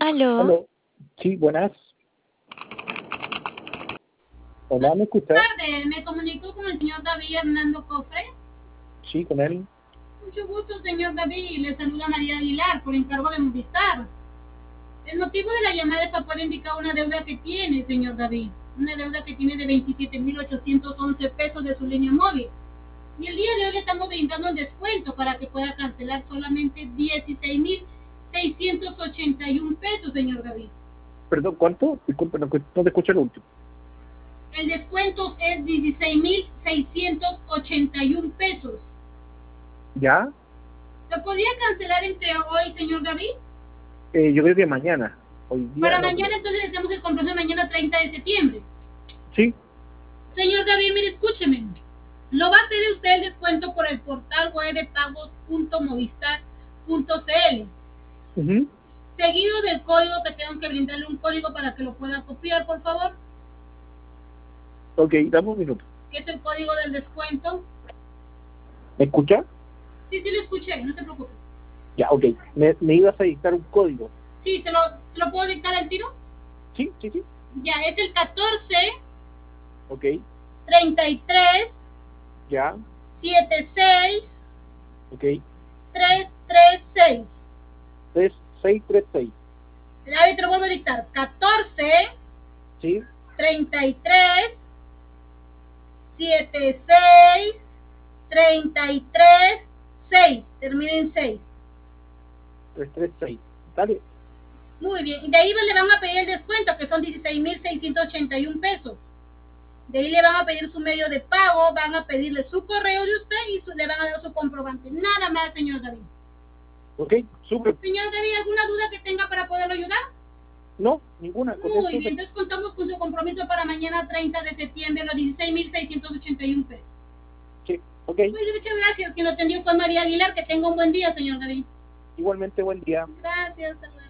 Aló, Aló, sí, buenas. Hola, ¿me escuchas? Tarde, me comunico con el señor David Hernando Cofre. Sí, con él. Mucho gusto, señor David. Le saluda María Aguilar por encargo de Movistar. El motivo de la llamada es para poder indicar una deuda que tiene, señor David. Una deuda que tiene de 27.811 pesos de su línea móvil. Y el día de hoy le estamos brindando un descuento para que pueda cancelar solamente 16.681 pesos, señor David. Perdón, ¿cuánto? Disculpe, no te escuché el último. El descuento es 16.681 pesos. ¿Ya? ¿Lo podría cancelar entre hoy, señor David? Yo creo que mañana. Hoy día Para no mañana, creo. entonces hacemos el compromiso mañana 30 de septiembre. Sí, Señor David, mire, escúcheme. Lo va a hacer usted el descuento por el portal web de pagos.movistar.cl. ujú. Seguido del código que tengo que brindarle un código para que lo pueda copiar, por favor. Ok, dame un minuto. ¿Qué es el código del descuento? ¿Me escucha? Sí, sí lo escuché, no se preocupe. Ya, ok. Me ibas a dictar un código. Sí, ¿se lo puedo dictar al tiro? Sí, sí, sí. Ya, es el 14 Ok, 33 ya, 76 ok. 336. 3636. El árbitro vuelve a dictar 14 Sí, 33 76 33 6. Termina en 6. 336. Dale. Muy bien. Y de ahí le van a pedir el descuento, que son 16.681 pesos. De ahí le van a pedir su medio de pago, van a pedirle su correo de usted y le van a dar su comprobante. Nada más, señor David. Ok, súper. Señor David, ¿alguna duda que tenga para poderlo ayudar? No, ninguna. Con Muy eso bien, entonces contamos con su compromiso para mañana 30 de septiembre, los 16.681 pesos. sí, ok. Muy bien, muchas gracias. Quien lo atendió fue María Aguilar. Que tenga un buen día, señor David. Igualmente, buen día. Gracias, hasta luego.